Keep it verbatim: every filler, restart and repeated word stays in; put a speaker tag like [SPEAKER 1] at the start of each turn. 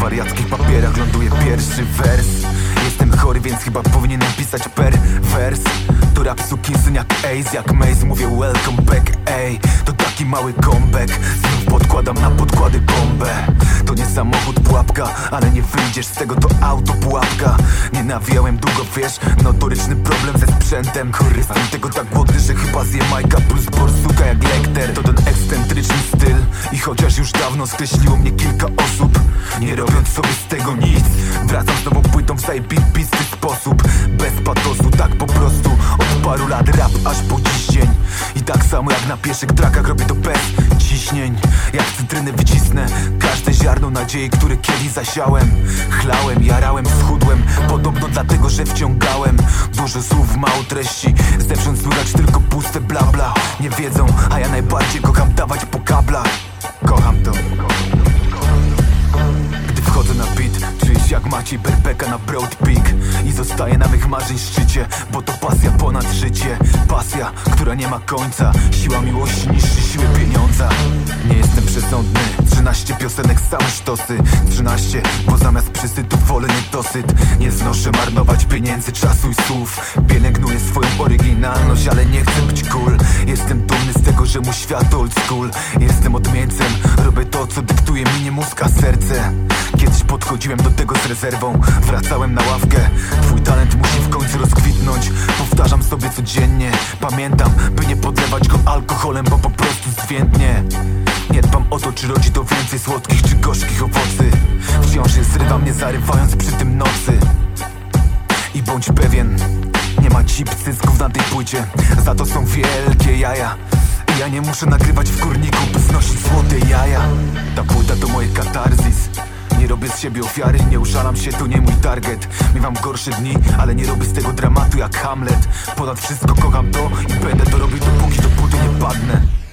[SPEAKER 1] wariackich papierach ląduje pierwszy wers. Jestem chory, więc chyba powinienem pisać per wers. To rap sukinsyn jak Ace, jak Maze. Mówię welcome back, ey. To taki mały comeback. Znów podkładam na podkłady bombę. To nie samochód pułapka, ale nie wyjdziesz z tego, to auto pułapka. Nie nawijałem długo, wiesz, notoryczny problem ze sprzętem. Kurwa, jestem tego tak głodny, że chyba zjem Majka plus borsuka jak Lecter. To ten ekscentryczny styl. I chociaż już dawno skreśliło mnie kilka osób, nie robiąc sobie z tego nic, wracam z nową płytą w zajebisty sposób. Bez patosu, tak po prostu. Od paru lat rap aż po dziś dzień. I tak samo jak na pierwszych trakach robię to bez ciśnień. Jak cytryny wycisnę każde ziarno nadziei, które kiedyś zasiałem. Chlałem, jarałem, schudłem. Podobno dlatego, że wciągałem dużo słów, mało treści. Zewsząd słychać tylko puste bla bla. Nie wiedzą, a ja najbardziej kocham dawać po kablach. Kocham to. Gdy wchodzę na beat, czuję się jak Maciej Berbeka na Broad Peak. I zostaję na mych marzeń szczycie, bo to pasja ponad życie. Pasja, która nie ma końca. Siła miłości niższy siły pieniądza. Nie jestem przesądny. Trzynaście piosenek, same sztosy. Trzynaście, bo zamiast przysytu wolę niedosyt. Nie znoszę marnować pieniędzy, czasu i słów. Pielęgnuję swoją oryginalność, ale nie chcę być cool. Jestem dumny z tego, że mój świat old school. Jestem odmieńcem, robię to, co dyktuje mi nie mózg, a serce. Kiedyś podchodziłem do tego z rezerwą, wracałem na ławkę. Twój talent musi w końcu rozkwitnąć. Powtarzam sobie codziennie, pamiętam, by nie podlewać go alkoholem, bo po prostu zwiędnie. Nie dbam o to, czy rodzi to więcej słodkich czy gorzkich owocy. Wciąż je zrywam, nie zarywając przy tym nocy. I bądź pewien, nie ma cip cysków na tej płycie. Za to są wielkie jaja. I ja nie muszę nagrywać w kurniku, by znosić złote jaja. Ta płyta to moje katarzis. Nie robię z siebie ofiary, nie uszalam się, to nie mój target. Miewam gorsze dni, ale nie robię z tego dramatu jak Hamlet. Ponad wszystko kocham to i będę to robił, dopóki do budy nie padnę.